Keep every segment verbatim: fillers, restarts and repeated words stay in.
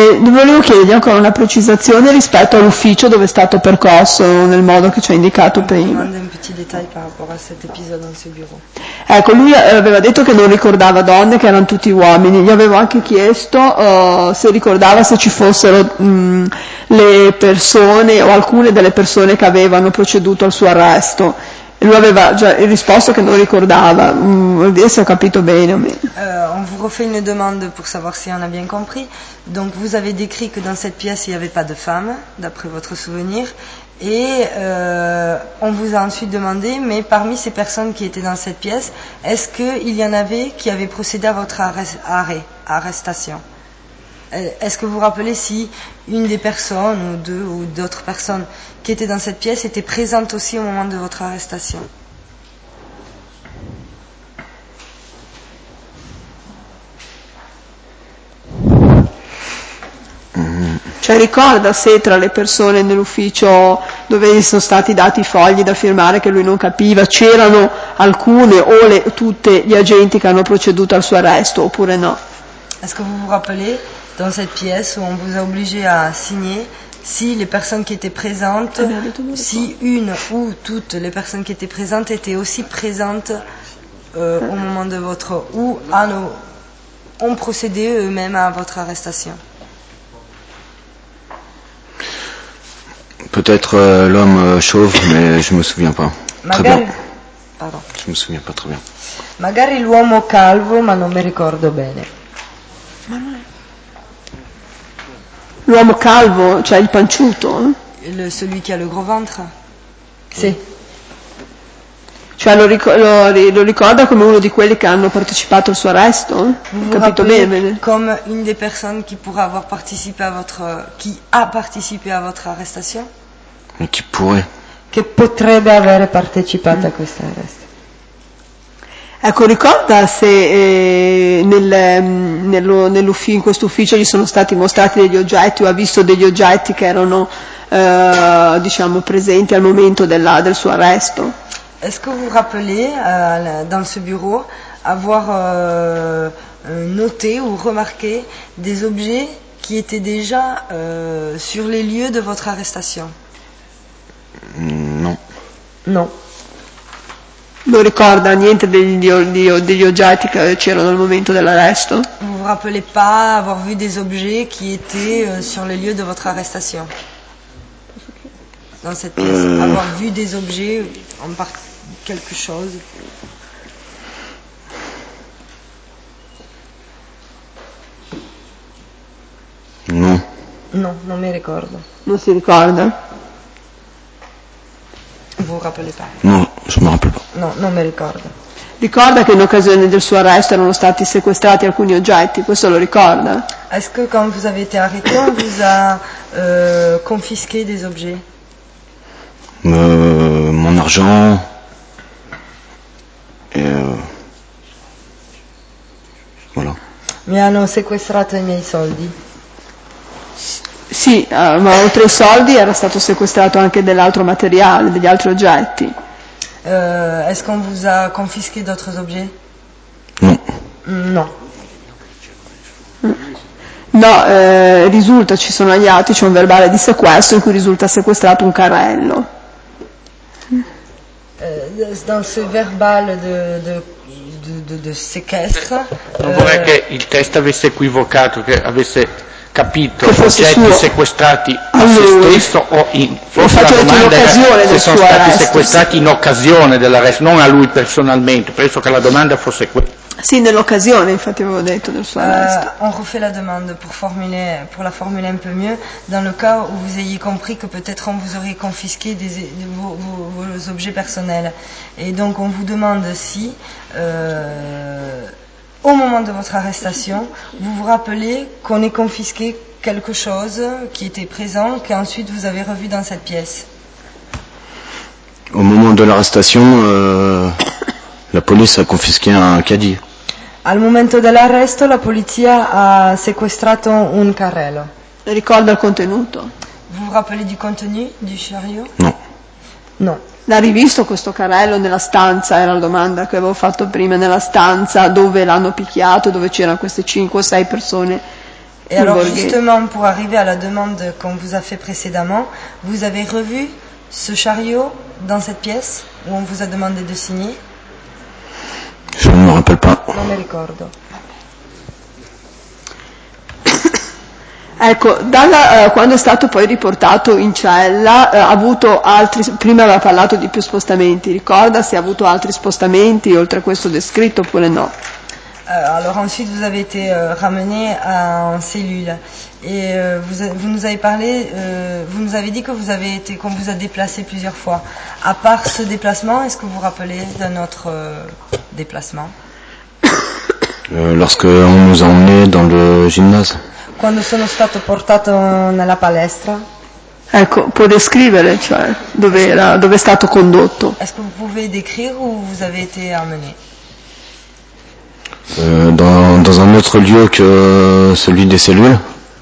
Eh, volevo chiedergli ancora una precisazione rispetto all'ufficio dove è stato percosso nel modo che ci ha indicato prima. Un petit détail par rapport à cet épisode dans ce bureau. Ecco, lui aveva detto che non ricordava donne, che erano tutti uomini. Gli avevo anche chiesto uh, se ricordava se ci fossero mh, le persone o alcune delle persone che avevano proceduto al suo arresto. E lui aveva già risposto che non ricordava. Vuol dire se ho capito bene o meno. Euh, on vous refait une demande pour savoir si on a bien compris. Donc vous avez décrit que dans cette pièce il n'y avait pas de femmes, d'après votre souvenir. Et euh, on vous a ensuite demandé, mais parmi ces personnes qui étaient dans cette pièce, est-ce qu'il y en avait qui avaient procédé à votre arrêt, arrêt arrestation? Est-ce que vous vous rappelez si une des personnes, ou deux, ou d'autres personnes qui étaient dans cette pièce étaient présentes aussi au moment de votre arrestation? Cioè ricorda se tra le persone nell'ufficio dove gli sono stati dati i fogli da firmare che lui non capiva c'erano alcune o le, tutte gli agenti che hanno proceduto al suo arresto oppure no? Est-ce que vous vous rappelez dans cette pièce où on vous a obligé à signer si les personnes qui étaient présentes, si une ou toutes les personnes qui étaient présentes étaient aussi présentes euh, au moment de votre ou à nos, ont procédé eux-mêmes à votre arrestation? Peut-être euh, l'homme euh, chauve, mais je me souviens pas. Magari, très bien. Pardon. Je me souviens pas très bien. Magari l'uomo calvo, ma non mi ricordo bene. L'uomo calvo, cioè il panciuto? Le, celui qui a le gros ventre? Sì. Cioè lo, ric- lo, lo ricorda come uno di quelli che hanno partecipato al suo arresto? Vous Capito bene? Comme une des personnes qui pourrait avoir participé à votre, qui a participé à votre arrestation? Mais qui pourrait? Che potrebbe aver partecipato mm. a questo arresto. Ecco, ricorda se eh, nel, nello, nell'ufficio, in questo ufficio gli sono stati mostrati degli oggetti o ha visto degli oggetti che erano eh, diciamo presenti al momento della, del suo arresto? Est-ce que vous vous rappelez, euh, dans ce bureau, avoir euh, noté ou remarqué des objets qui étaient déjà euh, sur les lieux de votre arrestation? Non. Non. Non ricorda niente degli, degli, degli oggetti che c'erano al momento dell'arresto? Vous vous rappelez pas avoir vu des objets qui étaient euh, sur les lieux de votre arrestation? Dans cette pièce, euh... avoir vu des objets, en part quelque chose. Non. Non, non mi ricordo. Non si ricorda? Vous vous rappelez pas? Non, je me rappelle pas. No, non mi ricordo. Ricorda che in occasione del suo arresto erano stati sequestrati alcuni oggetti, questo lo ricorda? Est-ce que quand vous avez été arrêté, on vous a euh, confisqué des objets? Euh, mon argent et euh, voilà. Mi hanno sequestrato i miei soldi. Sì, uh, ma oltre ai soldi era stato sequestrato anche dell'altro materiale, degli altri oggetti. Euh, est-ce qu'on vous a confisqué d'autres objets? Non. No. No, eh, risulta, ci sono agli atti, c'è un verbale di sequestro in cui risulta sequestrato un carrello. Euh, dans ce verbal de, de, de, de, de séquestre... Non vorrei che il test avesse equivocato, che avesse capito che oggetti suo... sequestrati a a se lui. stesso o in forse la domanda era se sono stati arresto, sequestrati sì. in occasione dell'arresto, non a lui personalmente. Penso che la domanda fosse questa. Sì, nell'occasione, infatti avevo detto del suo arresto. Euh, on refait la demande pour formuler, pour la formuler un peu mieux, dans le cas où vous ayez compris que peut-être on vous aurait confisqué des, de vos, vos, vos objets personnels. Et donc on vous demande si, euh, au moment de votre arrestation, vous vous rappelez qu'on ait confisqué quelque chose qui était présent, qu'ensuite vous avez revu dans cette pièce. Au moment de l'arrestation, euh, la police a confisqué un caddie. Al momento dell'arresto la polizia ha sequestrato un carrello. Ricorda il contenuto? Vous vous rappelez du contenu du chariot? No. No. L'ha rivisto questo carrello nella stanza, era la domanda che avevo fatto prima, nella stanza dove l'hanno picchiato, dove c'erano queste cinque o sei persone Et alors justement, pour arriver à la demande qu'on vous a fait précédemment, vous avez revu ce chariot dans cette pièce où on vous a demandé de signer? Je ne me rappelle pas. Non mi ricordo. Ecco, dalla, eh, quando è stato poi riportato in cella, eh, ha avuto altri, prima aveva parlato di più spostamenti, ricorda se ha avuto altri spostamenti oltre a questo descritto oppure no? Euh, alors ensuite vous avez été euh, ramené à, en cellule et euh, vous, a, vous nous avez parlé, euh, vous nous avez dit que vous avez été, qu'on vous a déplacé plusieurs fois. À part ce déplacement, est-ce que vous vous rappelez d'un autre euh, déplacement? Euh, lorsque on nous a emmenés dans le gymnase. Quando sono stato portato nella palestra. Ecco, può descrivere, cioè, dove, era, dove è stato condotto? Est-ce que vous pouvez décrire où vous avez été amené? Euh, dans, dans un autre lieu que celui des cellules.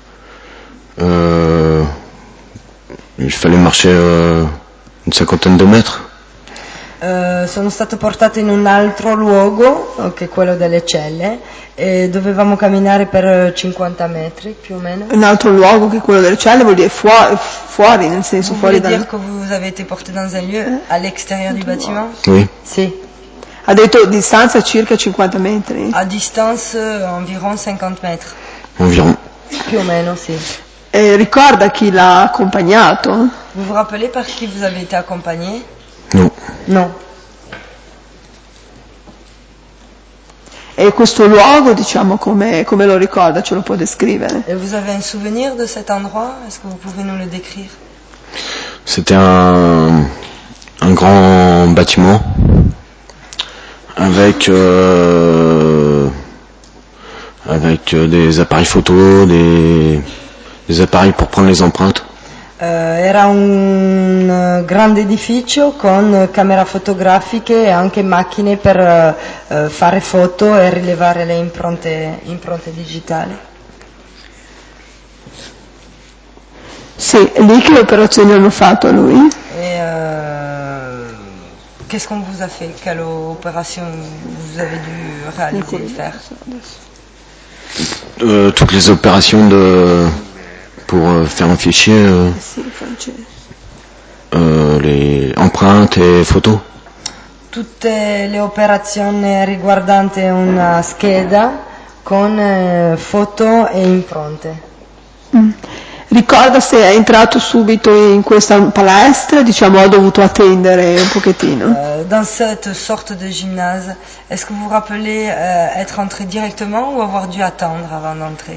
Euh, il fallait marcher euh, une cinquantaine de mètres. Uh, sono stato portato in un altro luogo, che è quello delle celle, e dovevamo camminare per cinquanta metri più o meno. Un altro luogo che quello delle celle vuol dire fuori, fuori nel senso vous fuori dal... dal... dire que vous avez été porté dans un lieu à l'extérieur du bâtiment? Oui. Sì. Ha detto distanza circa cinquanta metri? A distance environ cinquanta metri. Environ. Più o meno, sì. E ricorda chi l'ha accompagnato? Vous vous rappelez par qui vous avez été accompagné? No. No. E questo luogo, diciamo, come, come lo ricorda? Ce lo può descrivere? Et vous avez un souvenir de cet endroit? Est-ce que vous pouvez nous le décrire? C'était un, un grand bâtiment avec euh, avec des appareils photo, des, des appareils pour prendre les empreintes. Uh, era un uh, grande edificio con camere fotografiche e anche macchine per uh, uh, fare foto e rilevare le impronte, impronte digitali. Sì, lì che operazioni hanno fatto a lui? Et uh, qu'est-ce qu'on vous a fait? Quelle opération vous avez dû réaliser, faire? Euh, toutes les opérations de pour euh, faire un fichier, euh, euh, les empreintes et photos. Tutte le operazioni riguardanti una scheda con eh, foto e impronte. Mm. Ricorda se è entrato subito in questa palestra, diciamo, ha dovuto attendere un pochettino. Euh, dans cette sorte de gymnase, est-ce que vous vous rappelez euh, être entré directement ou avoir dû attendre avant d'entrer?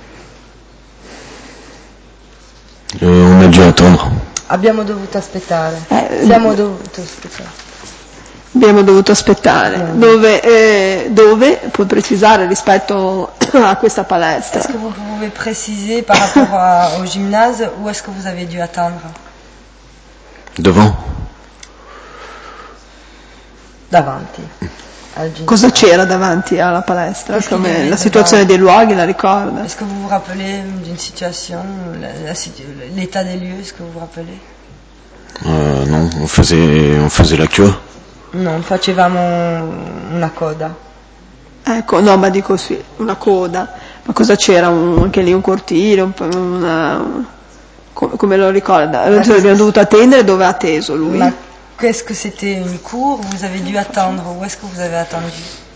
Euh, on a dû attendre. Abbiamo dovuto aspettare. Eh, Siamo dovuto aspettare. Abbiamo dovuto aspettare. No. Dove, eh, dove, puoi precisare rispetto a questa palestra? Est-ce que vous pouvez préciser par rapport à, au gymnase où est-ce que vous avez dû attendre? Devant. Davanti. Cosa c'era davanti alla palestra? Come la situazione dei luoghi, la ricorda? Est-ce que vous vous rappelez d'une situation, la, la, l'état des lieux, est-ce que vous vous rappelez? Euh, non, on faisait, on faisait la queue. Non, facevamo una coda. Ecco, no, ma dico sì, una coda. Ma cosa c'era? Un, anche lì un cortile, un, una, come, come lo ricorda? Abbiamo dovuto attendere, dove ha atteso lui? Ma qu'est-ce que c'était, une cour? Vous avez dû attendre. Où est-ce que vous avez attendu?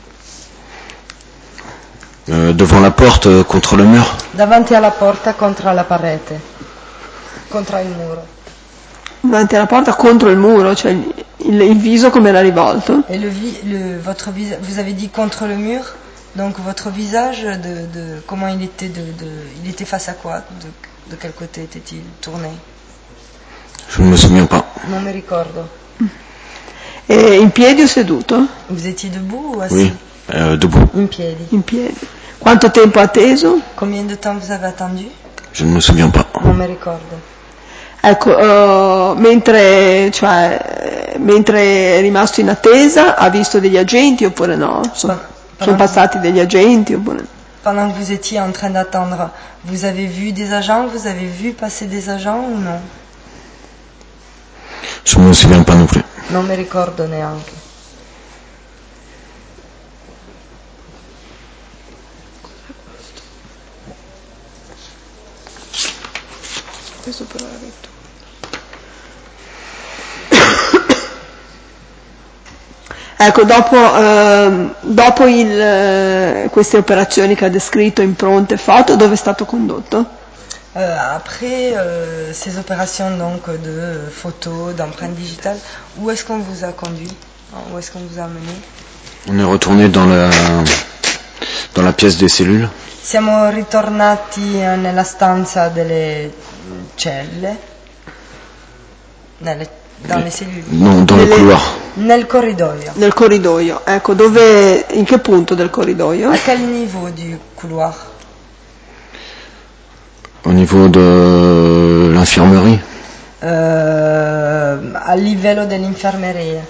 Euh, devant la porte, euh, contre le mur. Davanti alla porta, contro la parete. Contro il muro. Davanti alla porta, contro il muro, cioè il, il viso come era rivolto? Et le, le, votre visage, vous avez dit contre le mur, donc votre visage, de, de comment il était, de, de, il était face à quoi? De, de quel côté était-il tourné? Je ne me souviens pas. Non mi ricordo. E in piedi o seduto? Vous étiez debout ou assis? Oui, euh, debout. In piedi. In piedi. Quanto tempo ha atteso? Combien de temps vous avez attendu? Je ne me souviens pas. Non mi ricordo. Ecco, uh, mentre, cioè, mentre è rimasto in attesa, ha visto degli agenti oppure no? Sono, sono passati degli agenti oppure no? Pendant que vous étiez en train d'attendre, vous avez vu des agents? Vous avez vu passer des agents ou non? Je ne me souviens pas non plus. Non mi ricordo neanche. preso per la lettura. Ecco, dopo, eh, dopo il, eh, queste operazioni che ha descritto, impronte, foto, dove è stato condotto? Euh, après euh, ces opérations donc de photos, d'empreintes digitales, où est-ce qu'on vous a conduit? Où est-ce qu'on vous a amené? On est retourné dans la, dans la pièce des cellules. Siamo ritornati nella stanza delle celle, nelle, dans les cellules. Non, dans Nelle, le couloir. Nel corridoio. Nel corridoio, ecco, dove, in che punto del corridoio? A quel niveau du couloir? Au niveau de l'infirmerie. Uh, a livello dell'infermeria.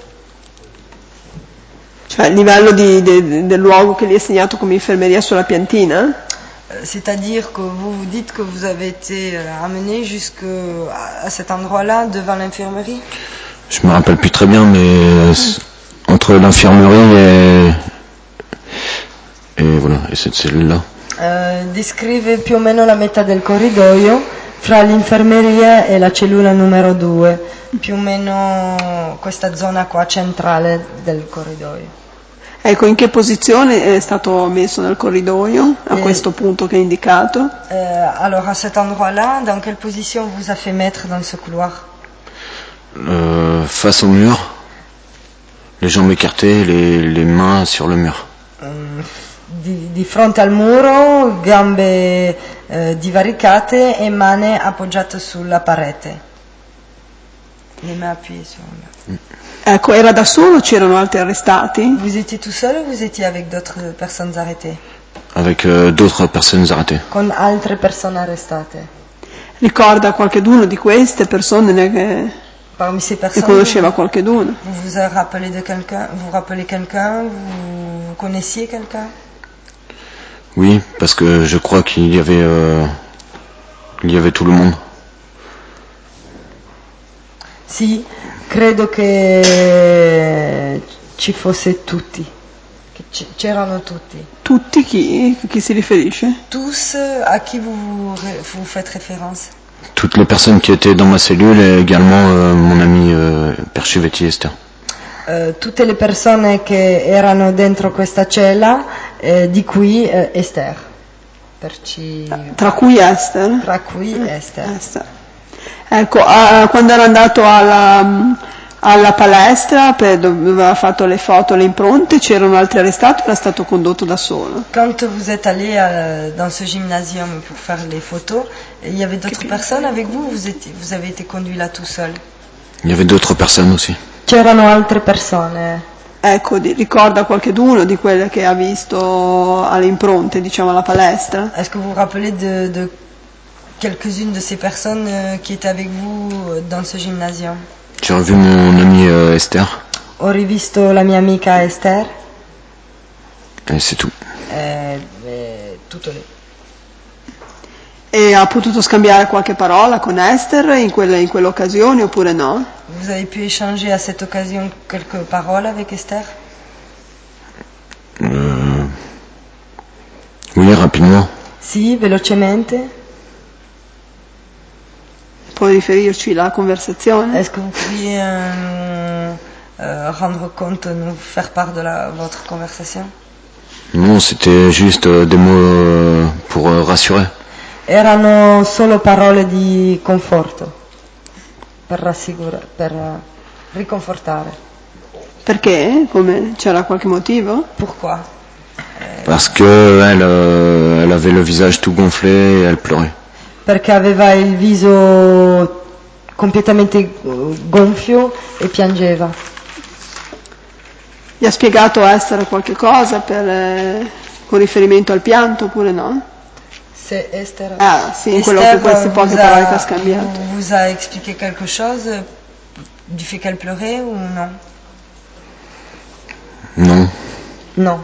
Cioè a livello di, de, del luogo che gli è segnato come infermeria sulla piantina? C'est-à-dire que vous vous dites que vous avez été amené jusqu'à cet endroit-là, devant l'infirmerie? Je me rappelle plus très bien, mais entre l'infirmerie et, et voilà, et cette cellule-là. Uh, descrive più o meno la metà del corridoio fra l'infermeria e la cellula numero due, più o meno questa zona qua centrale del corridoio. Ecco, in che posizione è stato messo nel corridoio, a eh, questo punto che è indicato? Uh, alors à cet endroit-là, dans quelle position on vous a fait mettre dans ce couloir? Euh, face au mur, les jambes écartées, les, les mains sur le mur. Um, di, di fronte al muro, gambe eh, divaricate e mani appoggiate sulla parete. Le mains appuyate sul mur. Ecco, era da solo o c'erano altri arrestati? Vous étiez tout seul ou vous étiez avec d'autres personnes arrêtées? Avec euh, d'autres personnes arrêtées. Con altre persone arrestate. Ricorda qualcheduno di queste persone che, Parmi ces che personnes, conosceva qualcheduno? vous vous rappelez de quelqu'un? Vous rappelez quelqu'un? Vous, vous connaissiez quelqu'un? Oui, parce que je crois qu'il y avait, euh, il y avait tout le monde. Sì, credo che ci fosse tutti, che c- c'erano tutti. Tutti chi? Chi si riferisce? Tous, à qui vous, vous, vous faites référence? Toutes les personnes qui étaient dans ma cellule et également euh, mon ami euh, Percivetti Esther. Uh, tutte le persone che erano dentro questa cella, eh, di cui eh, Esther. Perci... Tra cui Esther? Tra cui Esther. Esther. Ecco, a, quando era andato alla, alla palestra per, dove aveva fatto le foto, le impronte, c'erano altri arrestati o era stato condotto da solo? Quand vous êtes allé à, dans ce gymnasium pour faire les photos, il y avait d'autres personnes avec vous ou vous, étiez, vous avez été conduit là tout seul? Il y avait d'autres personnes aussi. C'erano altre persone. Ecco, di, ricorda qualcheduno di quelle che ha visto alle impronte, diciamo, alla palestra? Est-ce que vous vous rappelez de, de quelques-unes de ces personnes euh, qui étaient avec vous euh, dans ce gymnasium? J'ai revu mon ami euh, Esther. Ho rivisto la mia amica Esther. Et c'est tout. Eh, eh, tutto lì. E ha potuto scambiare qualche parola con Esther in, quelle, in quell'occasione oppure no? Vous avez pu échanger à cette occasion quelques paroles avec Esther? Euh, oui, rapidement. Sì, velocemente. Puoi riferirci la conversazione? Est-ce que vous pourriez euh, euh, rendre compte, nous faire part de la, votre conversation? Non, c'était juste euh, des mots euh, pour euh, rassurer. Erano solo parole di conforto, per rassicurare, per uh, riconfortare. Perché? Come? C'era qualche motivo? Pourquoi? Parce que elle, euh, elle avait le visage tout gonflé et elle pleurait. Perché aveva il viso completamente gonfio e piangeva. Gli ha spiegato Esther qualche cosa per, eh, con riferimento al pianto oppure no? Se Esther, Ah, sì, in quello Esther che queste poche vous a, parole che ha scambiato. vous a expliqué quelque chose du fait qu'elle pleurait ou non? Non. Non.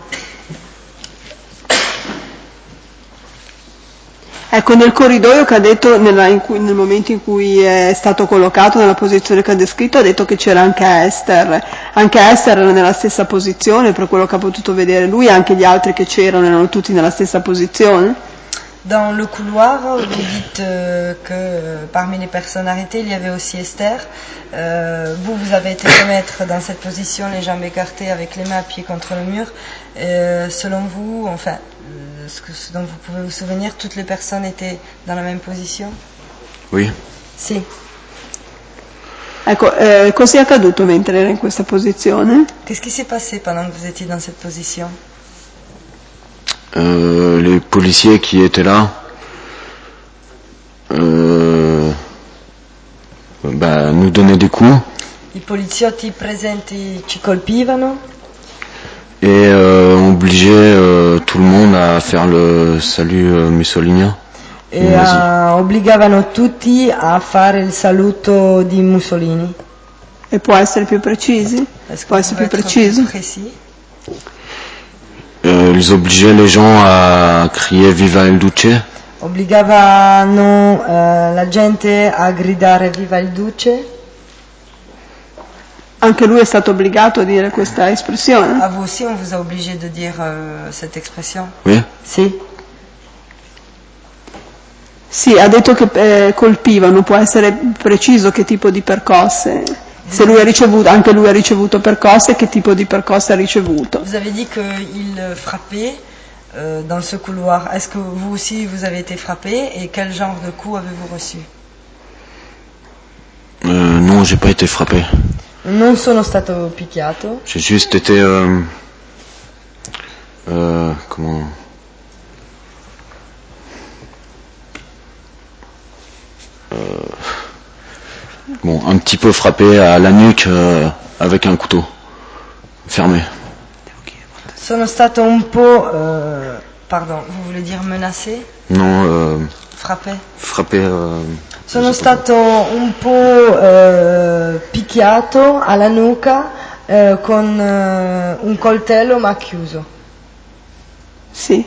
Ecco, nel corridoio che ha detto, nella, in cui, nel momento in cui è stato collocato nella posizione che ha descritto, ha detto che c'era anche Esther. Anche Esther era nella stessa posizione, per quello che ha potuto vedere lui, anche gli altri che c'erano erano tutti nella stessa posizione? Dans le couloir, vous dites euh, que euh, parmi les personnes arrêtées, il y avait aussi Esther. Euh, vous, vous avez été remettre dans cette position, les jambes écartées, avec les mains appuyées contre le mur. Euh, selon vous, enfin, euh, ce, que, ce dont vous pouvez vous souvenir, toutes les personnes étaient dans la même position? Oui. Si. Ecco, eh, cos'è accaduto mentre era in questa posizione? Qu'est-ce qui s'est passé pendant que vous étiez dans cette position? Euh, les policiers qui étaient là, euh, bah, nous donnaient des coups. I poliziotti presenti ci colpivano Et euh, obligeaient euh, tout le monde à faire le salut euh, mussolinien. e uh, obbligavano tutti a fare il saluto di Mussolini. E può essere più precisi? Può essere più preciso? Euh, ils obligeaient les gens à crier Viva il Duce. Obbligavano uh, la gente a gridare Viva il Duce. Anche lui è stato obbligato a dire questa espressione? A vous aussi, on vous a obligé de dire euh, cette expression? Oui. Sì. Sì, ha detto che eh, colpivano, può essere preciso che tipo di percosse? Se lui ha ricevuto, anche lui ha ricevuto percosse, che tipo di percosse ha ricevuto? Vous avez dit qu'il frappait euh, dans ce couloir. Est-ce que vous aussi vous avez été frappé et quel genre de coup avez-vous reçu? Euh, non, j'ai pas été frappé. Non sono stato picchiato. J'ai juste été euh, euh, comment euh, bon, un petit peu frappé à la nuque euh, avec un couteau fermé. Sono stato un po', euh, pardon, vous voulez dire menacé? Non, euh, frappé. Frappé. Euh, Sono stato un po' eh, picchiato alla nuca eh, con eh, un coltello ma chiuso. Sì.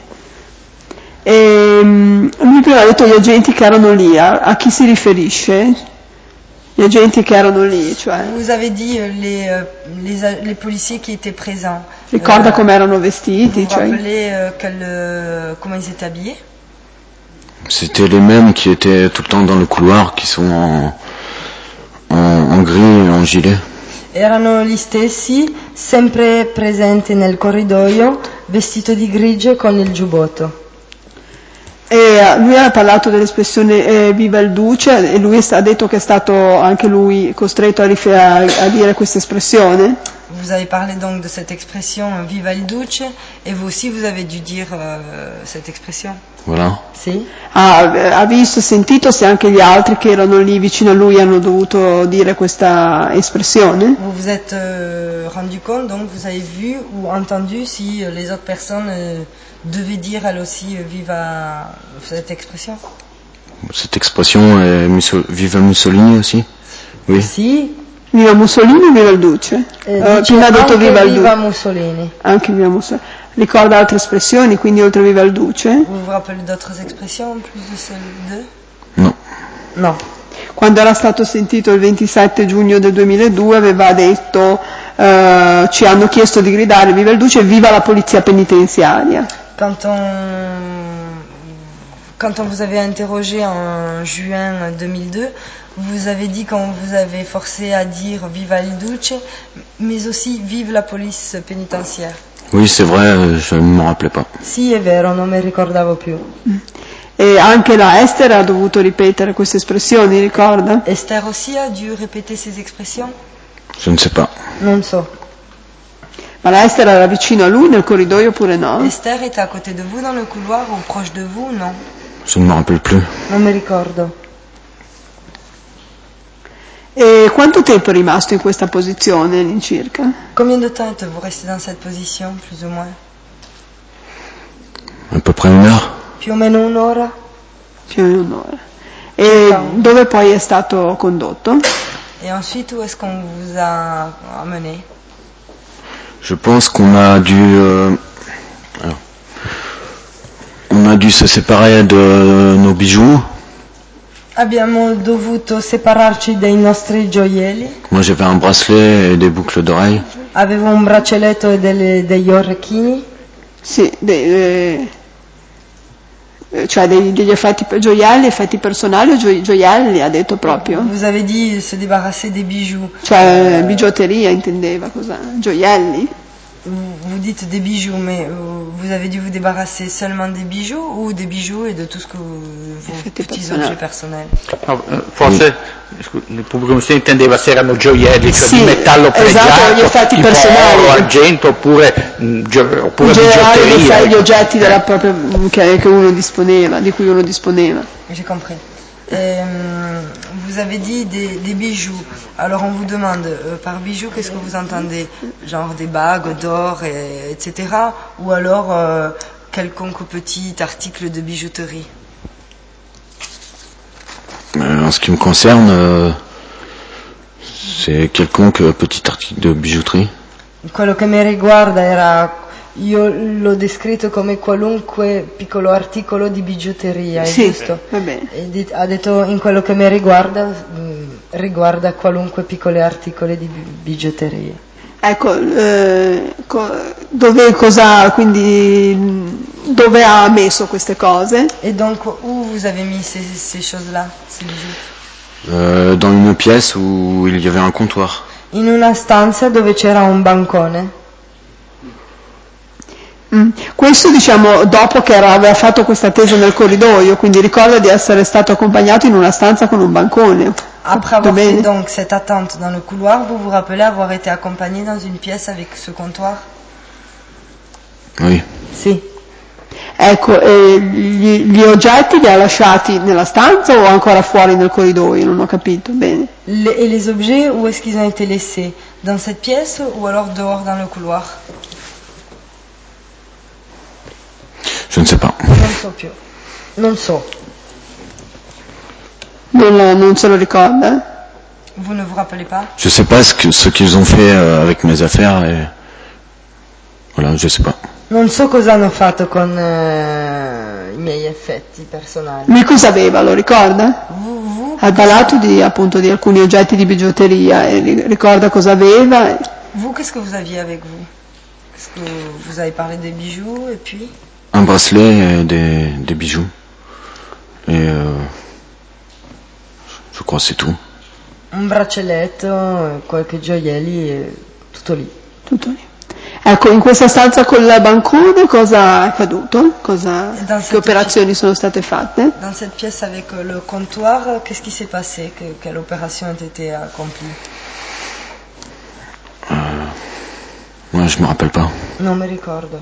E, um, lui prima ha detto gli agenti che erano lì, a, a chi si riferisce? Gli agenti che erano lì, cioè. Vous avez dit euh, les, euh, les, les policiers qui étaient présents. Ricorda euh, come erano vestiti, vous cioè. Vous rappelez euh, quel, euh, comment ils étaient habillés? C'était les mêmes qui étaient tout le temps dans le couloir, qui sont en, en, en gris et en gilet. Erano gli stessi, sempre presenti nel corridoio, vestito di grigio con il giubbotto. E lui ha parlato dell'espressione eh, Viva il Duce e lui ha detto che è stato anche lui costretto a, rifer- a, a dire questa espressione. Vous avez parlé donc de cette expression Viva il Duce et vous aussi vous avez dû dire euh, cette expression. Voilà. Sì. Ah, ha visto, sentito se anche gli altri che erano lì vicino a lui hanno dovuto dire questa espressione? Vous vous êtes euh, rendu compte, donc vous avez vu ou entendu si euh, les autres personnes euh, devaient dire elles aussi euh, Viva cette expression? Cette expression est Musso- Viva Mussolini aussi? Oui. Sì. Viva Mussolini o Viva il Duce? Eh, uh, prima ha detto Viva il Viva Duce. Mussolini. Anche Viva Mussolini. Ricorda altre espressioni, quindi oltre Viva il Duce? Vous vous rappelez d'autres expressions en plus de celles de? No. No. Quando era stato sentito il ventisette giugno del duemiladue aveva detto uh, ci hanno chiesto di gridare Viva il Duce e Viva la polizia penitenziaria. Quand on, quand on vous avait interrogé en juin deux mille deux, vous avez dit qu'on vous avait forcé à dire Viva il Duce, mais aussi Vive la police pénitentiaire. Oui, c'est vrai, je ne me rappelais pas. Sì, è vero, non mi ricordavo più. E anche la Esther ha dovuto ripetere queste espressioni, ricorda? Esther aussi a dû répéter ces expressions? Je ne sais pas. Non so. Ma la Esther era vicino a lui nel corridoio oppure no? Esther était à côté de vous dans le couloir ou proche de vous? Non. Je ne me rappelle plus. Non mi ricordo. E quanto tempo è rimasto in questa posizione all'incirca? Combien de temps êtes-vous resté dans cette position, plus ou moins? À peu près une heure. Più o meno un'ora? Più di un'ora. E dove poi è stato condotto? Et ensuite, où est-ce qu'on vous a amené? Je pense qu'on a dû, euh, alors, on a dû se séparer de nos bijoux. Abbiamo dovuto separarci dai nostri gioielli. Moi j'avais un bracelet et des boucles d'oreilles. Avevo un braccialetto e delle, degli orecchini. Sì, de, eh, cioè dei, degli effetti gioielli, effetti personali o gio- gioielli, ha detto proprio. Vous avez dit se débarrasser des bijoux. Cioè bigiotteria intendeva, cosa? Gioielli? Vous dites des bijoux, mais vous avez dû vous débarrasser seulement des bijoux ou des bijoux et de tout ce que vous, vos petits objets personnels? No, forse il pubblico si intendeva se erano gioielli, cioè sì, di metallo pregiato, esatto, gli effetti tipo personali, oro, argento oppure, gio- oppure generale, bigiotteria. gli oggetti della propria, che, che uno disponeva, di cui uno disponeva. J'ai compris. Euh, vous avez dit des, des bijoux. Alors on vous demande euh, par bijoux qu'est-ce que vous entendez? Genre des bagues d'or, et, etc. Ou alors euh, quelconque petit article de bijouterie? Euh, en ce qui me concerne, euh, c'est quelconque petit article de bijouterie. Quello che mi riguarda era, io l'ho descritto come qualunque piccolo articolo di bigiotteria, è sì, giusto? Va bene. E di, ha detto in quello che mi riguarda, mh, riguarda qualunque piccoli articoli di bigiotteria. Ecco, eh, co- dove, cosa, quindi, dove ha messo queste cose? Et donc, où vous avez mis ces, ces choses-là, ces bijoux? Euh, dans une pièce où il y avait un comptoir. In una stanza dove c'era un bancone. Mm. Questo diciamo dopo che era, aveva fatto questa attesa nel corridoio, quindi ricorda di essere stato accompagnato in una stanza con un bancone. Après avoir fait donc cette attente dans le couloir, vous vous rappelez avoir été accompagné dans une pièce avec ce comptoir? Oui. Sì. Ecco, e gli, gli oggetti li ha lasciati nella stanza o ancora fuori nel corridoio? Non ho capito bene. Le, et les objets, où est-ce qu'ils ont été laissés? Dans cette pièce ou alors dehors dans le couloir? Je ne sais pas. Non so più. Non so. Non, non se lo ricorda? Vous ne vous rappelez pas? Je sais pas ce que ce qu'ils ont fait euh, avec mes affaires et voilà, je sais pas. Non so cosa hanno fatto con uh, i miei effetti personali. Lui cosa aveva, lo ricorda? Vous, vous, ha parlato di, appunto, di alcuni oggetti di bigiotteria e ricorda cosa aveva. Vous, qu'est-ce que vous aviez avec vous? Qu'est-ce que vous avez parlé des bijoux et puis? Un bracelet et des, des bijoux. Et euh, je crois que c'est tout. Un braccialetto, qualche gioielli e tutto lì. Tutto lì. Ecco, in questa stanza con la bancone cosa è accaduto? Cosa, che operazioni sono state fatte? Dans cette pièce avec le comptoir, qu'est-ce qui s'est passé? Que, quelle opération a été accomplie? Euh, moi, je me rappelle pas. Non mi ricordo.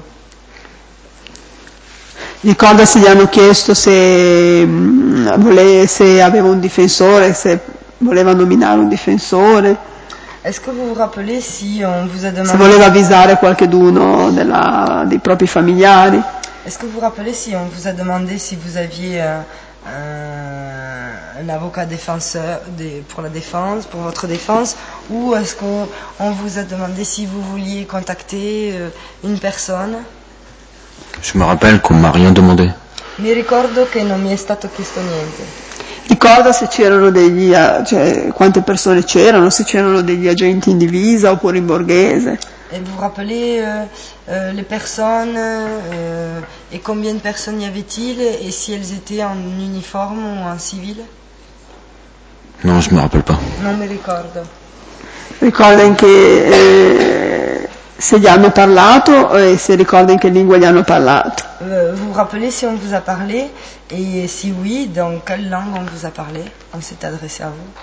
Ricorda se gli hanno chiesto se, mh, vole, se aveva un difensore, se voleva nominare un difensore. Est-ce que vous vous rappelez si on vous a demandé... Se voleva avvisare qualcheduno della, dei propri familiari. Est-ce que vous vous rappelez si on vous a demandé si vous aviez euh, un, un avocat défenseur de, pour la défense, pour votre défense, ou est-ce qu'on on vous a demandé si vous vouliez contacter euh, une personne? Je me rappelle qu'on m'a rien demandé. Mi ricordo che non mi è stato chiesto niente. Ricorda se c'erano degli, cioè, quante persone c'erano, se c'erano degli agenti in divisa oppure in borghese. Et vous vous rappelez euh, euh, les personnes euh, et combien de personnes y avait-il et si elles étaient en uniforme ou en civil? Non, je me rappelle pas. Non mi ricordo. Ricorda in che, eh, se gli hanno parlato e se ricorda in che lingua gli hanno parlato. Euh, vous vous rappelez si on vous a parlé et si oui, dans quelle langue on vous a parlé? On s'est adressé à vous?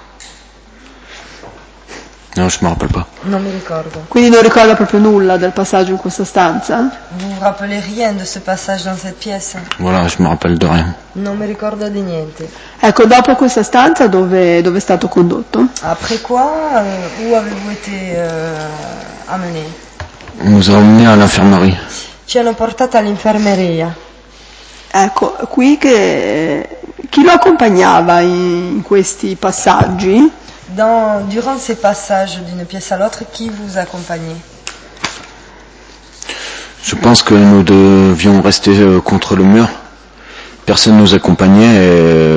Non, je me rappelle pas. Non mi ricordo. Quindi non ricorda proprio nulla del passaggio in questa stanza? Vous vous rappelez rien de ce passage dans cette pièce? Voilà, je me rappelle de rien. Non mi ricordo di niente. Ecco, dopo questa stanza dove, dove è stato condotto? Après quoi, euh, où avez-vous été euh, amené? On nous a emmenés à l'infirmerie. Ci hanno portato all'infermeria. Ecco, qui che, chi lo accompagnava in questi passaggi? Dans, durant ces passages d'une pièce à l'autre, qui vous accompagnait? Je pense que nous devions rester euh, contre le mur. Personne nous accompagnait et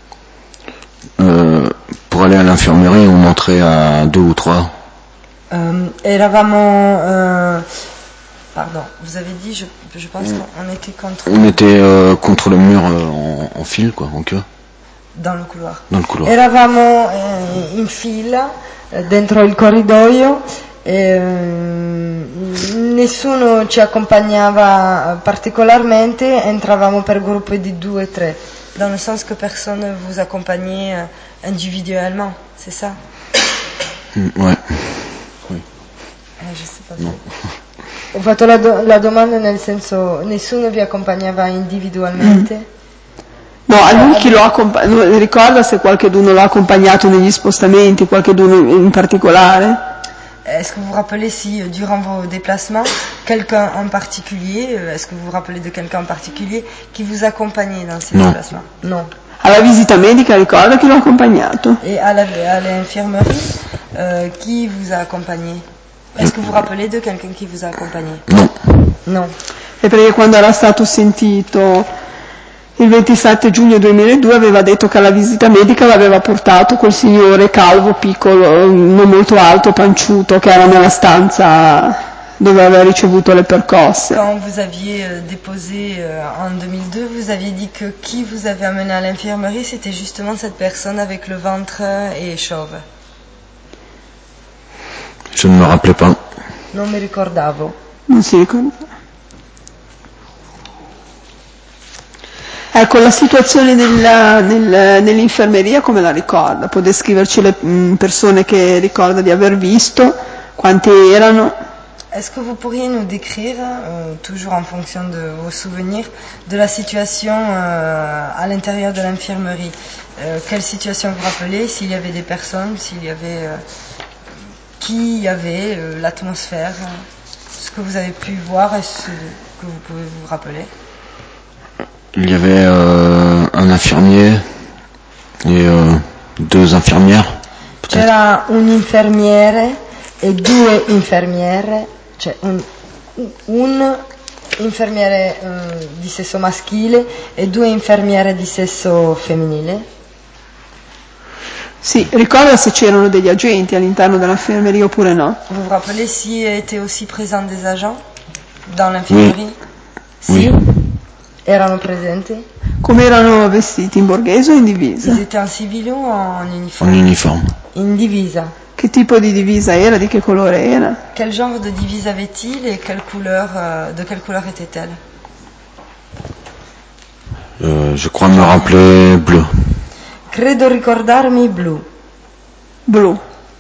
euh, pour aller à l'infirmerie, on entrait à deux ou trois. Um, eravamo uh, Pardon, vous avez dit, je, je pense Mm. qu'on était contre... On était euh, contre le mur euh, en, en file, quoi, en queue, Dans le couloir. dans le couloir. Eravamo eh, in fila eh, dentro il corridoio e mm, nessuno ci accompagnava particolarmente, entravamo per gruppi di due o tre, dans le sens que personne ne vous accompagnait euh, individuellement, c'est ça? Mm, ouais. Oui. Eh, je sais pas. Non. Ho fatto la, do- la domanda nel senso, nessuno vi accompagnava individualmente? No, a lui chi lo accompagna, ricorda se qualcuno l'ha accompagnato negli spostamenti, qualcuno in particolare? Est-ce que vous vous rappelez si, euh, durant vos déplacements, quelqu'un en particulier, euh, est-ce que vous vous rappelez de quelqu'un en particulier qui vous accompagnait dans ces Non. déplacements? Non. Alla visita medica ricorda chi l'ha accompagnato? Et à la- à l'infirmerie, euh, qui vous a accompagné? Est-ce que vous vous rappelez de quelqu'un qui vous a accompagné? Non. Non. E perché quando era stato sentito il ventisette giugno duemiladue aveva detto che alla visita medica l'aveva portato quel signore calvo, piccolo, non molto alto, panciuto, che era nella stanza dove aveva ricevuto le percosse. Quand vous aviez euh, déposé euh, en deux mille deux, vous aviez dit que qui vous avait amené à l'infirmerie, c'était justement cette personne avec le ventre et chauve. Je ne me rappelais pas. Non mi ricordavo. Non si ricorda. Ecco, la situazione nella- nel- nell'infermeria come la ricorda? Può descriverci le mh, persone che ricorda di aver visto, quanti erano? Est-ce que vous pourriez nous décrire, euh, toujours en fonction de vos souvenirs, de la situation euh, à l'intérieur de l'infirmerie? Euh, quelle situation vous rappelez? S'il y avait des personnes, s'il y avait... euh, qui y avait, euh, l'atmosphère, euh, ce que vous avez pu voir et ce que vous pouvez vous rappeler? Il y avait euh, un infirmier et euh, deux infirmières, peut-être. C'era un infermiere e due infermiere, cioè un, un infermiere eh, di sesso maschile e due infermiere di sesso femminile. Sì, ricorda se c'erano degli agenti all'interno dell'infermeria oppure no? Vous vous rappelez s'il était aussi présent des agents dans l'infirmerie? Oui. Sì. Erano presenti? Come erano vestiti, in borghese o in divisa? Ils étaient en civil ou en En uniforme? uniforme. In divisa. Che tipo di divisa era, di che colore era? Quel genre de divise avait-il et quelle couleur, euh, de quelle couleur était-elle? Euh, je crois me rappeler bleu. Credo ricordarmi blu. Blu.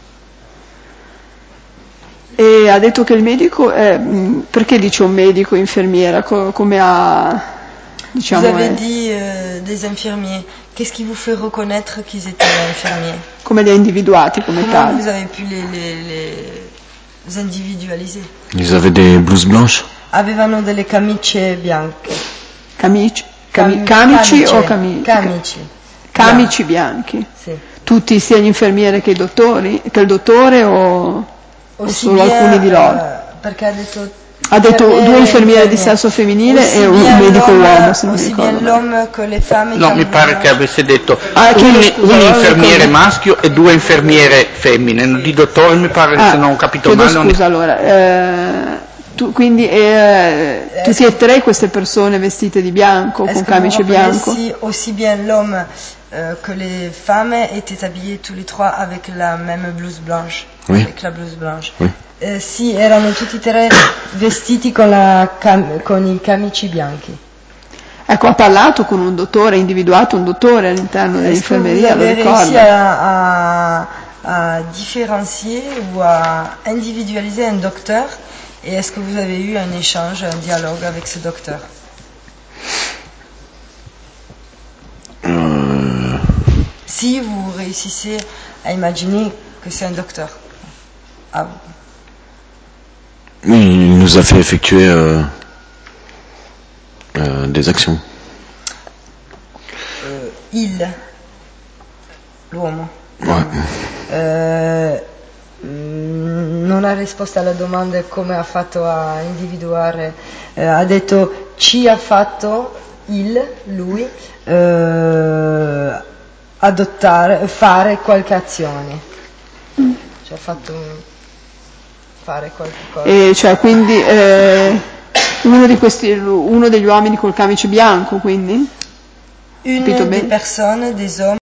E ha detto che il medico, è, mh, perché dice un medico, infermiera, co- come ha, diciamo, Vous avez è- dit euh, des infirmiers. Qu'est-ce qui vous fait reconnaître qu'ils étaient infirmiers? come li ha individuati come Comment tali? vous avez pu les, les, les individualiser? Ils avaient des blouses blanches. Avevano delle camicie bianche. Camici, cami- Cam- camici camicie. o camici? Camici. Camici bianchi. Sì. Tutti, sia gli infermieri che i dottori, che il dottore o, o Aussi solo bien, alcuni di loro? euh, perché ha detto Ha detto infermiere due e infermiere di infermiere. sesso femminile Aussi e un bien medico l'homme- uomo, se non mi aussi ricordo bien bene. l'homme que les femmes. No, quand mi vous pare dites- che avesse detto Ah, chiedo un, scusa, un allora infermiere ricordo. maschio e due infermiere femmine. Di dottore mi pare, Ah, se non ho capito chiedo male. non- scusa allora, eh, tu, quindi eh, tutti e tre queste persone vestite di bianco, Est-ce con que vous camice rappelez bianco? si aussi bien l'homme euh, que les femmes étaient habillés tous les trois avec la même blouse blanche? Oui. Avec la blouse blanche. Oui. Eh, sì, erano tutti e tre vestiti con, la cam- con i camici bianchi. Ecco, ha parlato con un dottore, ha individuato un dottore all'interno Est-ce que vous dell'infermeria, lo avez réussi ricorda? à, à, à différencier ou à individualiser un docteur? Et est-ce que vous avez eu un échange, un dialogue avec ce docteur? Euh, Si vous réussissez à imaginer que c'est un docteur. Ah, oui, il nous a fait effectuer euh, euh, des actions. euh, il, l'uomo. Ouais. Eh, mm, non ha risposto alla domanda come ha fatto a individuare, eh, ha detto ci ha fatto il, lui, eh, adottare, fare qualche azione. Cioè ha fatto un- fare qualche cosa. E cioè quindi eh, uno di questi, uno degli uomini col camice bianco, quindi? Une Capito des bene? personnes, des hommes